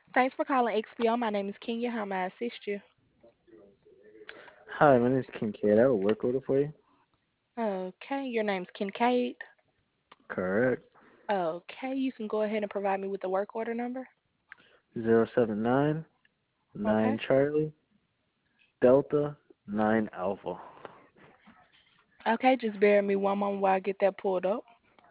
Thanks for calling XPO. My name is Kenya. How may I assist you? Hi, my name is Kincaid. I have a work order for you. Okay, your name's Kincaid. Correct. Okay, you can go ahead and provide me with the work order number. 079 Okay. 9 Charlie Delta 9 Alpha. Okay, just bear with me one moment while I get that pulled up.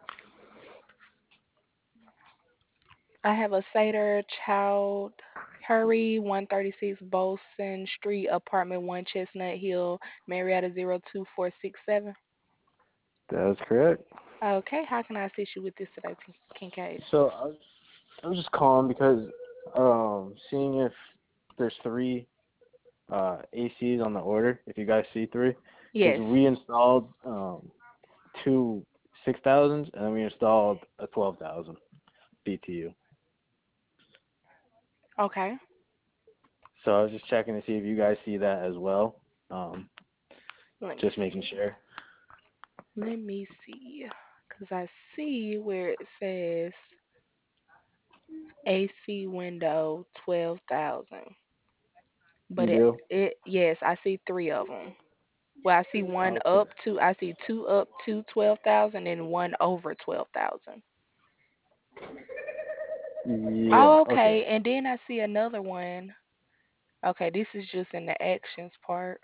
I have a Seder Child Hurry 136 Bolson Street, Apartment 1, Chestnut Hill, Marietta 02467. That is correct. Okay, how can I assist you with this today, Kincaid? So I was just calling because seeing if there's three ACs on the order. If you guys see three, because Yes. we installed two 6,000s and then we installed a 12,000 BTU. Okay. So I was just checking to see if you guys see that as well. Um, Let me just see. making sure. Let me see. Because I see where it says AC window 12,000. But You it, do? it, yes, I see three of them. Well, I see one Okay. up to, I see two up to 12,000 and one over 12,000. Yeah. Oh, Okay. okay. And then I see another one. Okay, this is just in the actions part.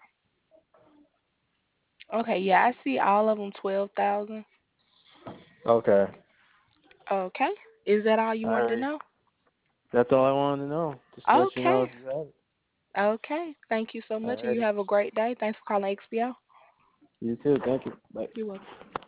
Okay, yeah, I see all of them 12,000. Okay. Okay. Is that all you All wanted to right. know? That's all I wanted to know. Just to let you know Okay. if you had it. Okay. Thank you so All much and you righty. have a great day. Thanks for calling XPO. You too. Thank you. Bye. You're welcome.